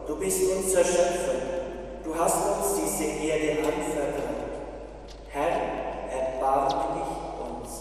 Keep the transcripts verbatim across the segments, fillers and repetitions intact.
du bist unser Schöpfer, du hast uns diese Erde anvertraut. Herr, erbarme dich uns.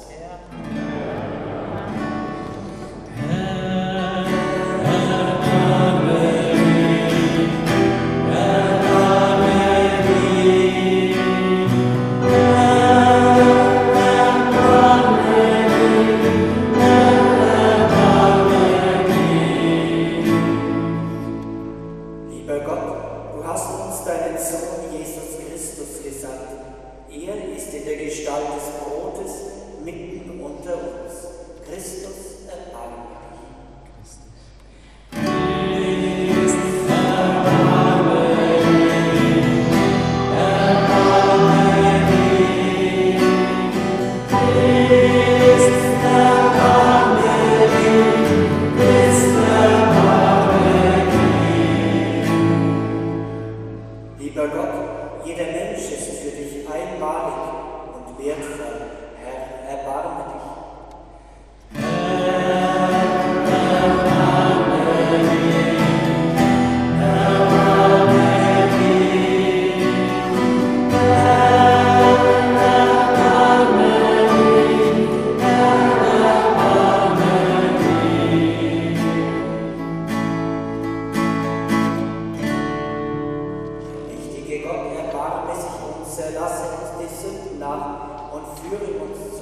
Gott, erbarme sich uns, erlasse uns die Sünden nach und führe uns